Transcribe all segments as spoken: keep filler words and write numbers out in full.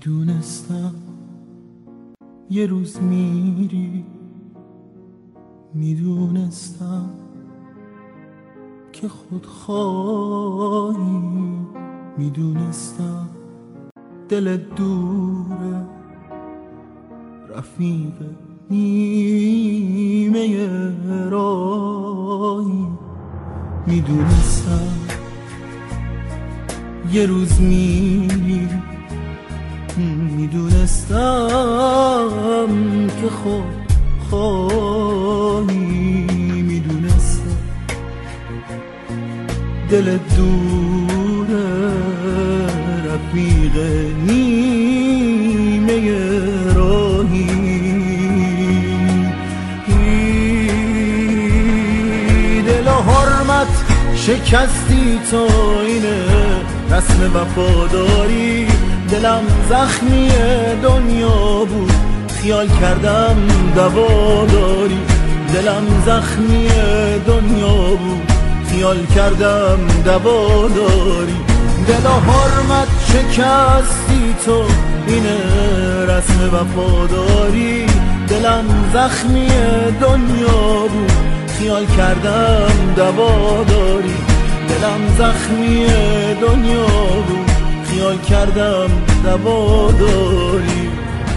میدونستم یه روز میری، میدونستم که خود خواهی، میدونستم دل دوره رفیق نیمه راهی، میدونستم یه روز میری، میدونستم که خود خواهی، میدونستم دل دوره رفیق نیمه راهی، دل حرمت شکستی تا اینه رسم وفاداری، دلم زخمی دنیا بود خیال کردم دوا داری، دلم زخمی دنیا بود خیال کردم دوا داری، دل حرمت شکستی تو اینه رسم وفاداری، دلم زخمی دنیا بود خیال کردم دوا داری، دلم زخمی دنیا بود خیال کردم دوا داری.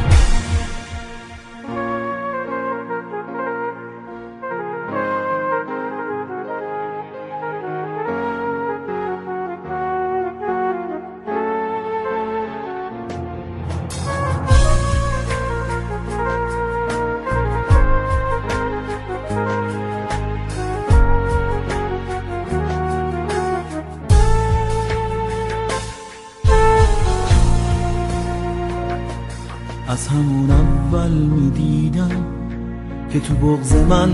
از همون اول میدیدم که تو بغض من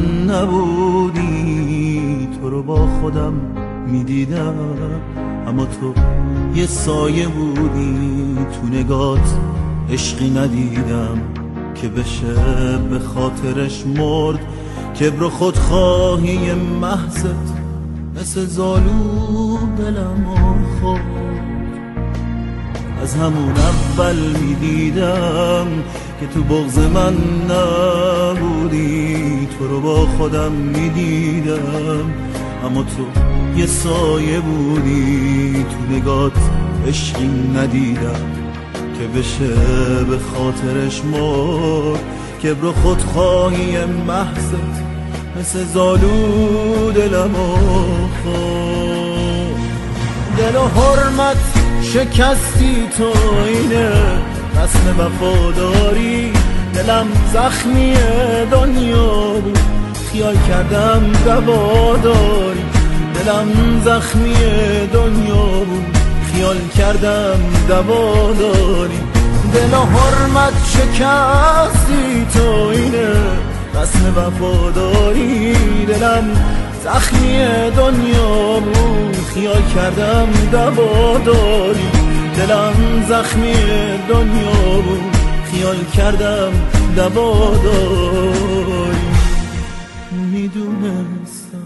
نبودی، تو رو با خودم میدیدم اما تو یه سایه بودی، تو نگات عشقی ندیدم که بشه به خاطرش مرد، کبر و خودخواهی محضت مثل زالو دلم آخورد. از همون اول میدیدم که تو بغض من نبودی، تو رو با خودم میدیدم اما تو یه سایه بودی، تو نگات عشقی ندیدم که بشه به خاطرش مرد، کبر و خودخواهی محضت مثل زالو دلم آخورد. دل و حرمت شکستی تو اینه رسم وفاداری، دلم زخمی دنیا بود خیال کردم دوا داری، دلم زخمی دنیا بود خیال کردم دوا داری، دل و حرمت شکستی تو اینه رسم وفاداری، دلم زخمی دنیا بود خیال کردم دوا داری، دلم زخمی دنیا بود خیال کردم دوا داری. میدونستم